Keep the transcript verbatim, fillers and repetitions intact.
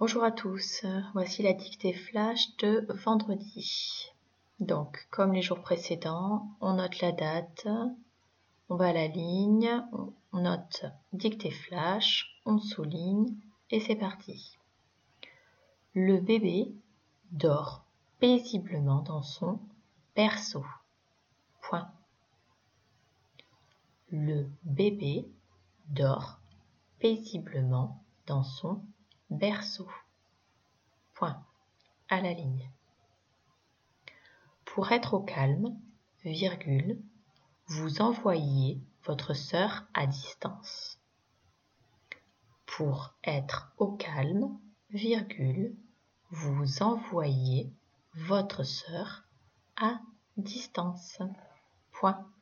Bonjour à tous, voici la dictée flash de vendredi. Donc, comme les jours précédents, on note la date, on va à la ligne, on note dictée flash, on souligne et c'est parti. Le bébé dort paisiblement dans son berceau. Point. Le bébé dort paisiblement dans son berceau. Point. À la ligne. Pour être au calme, virgule, vous envoyez votre sœur à distance. Pour être au calme, virgule, vous envoyez votre sœur à distance. Point.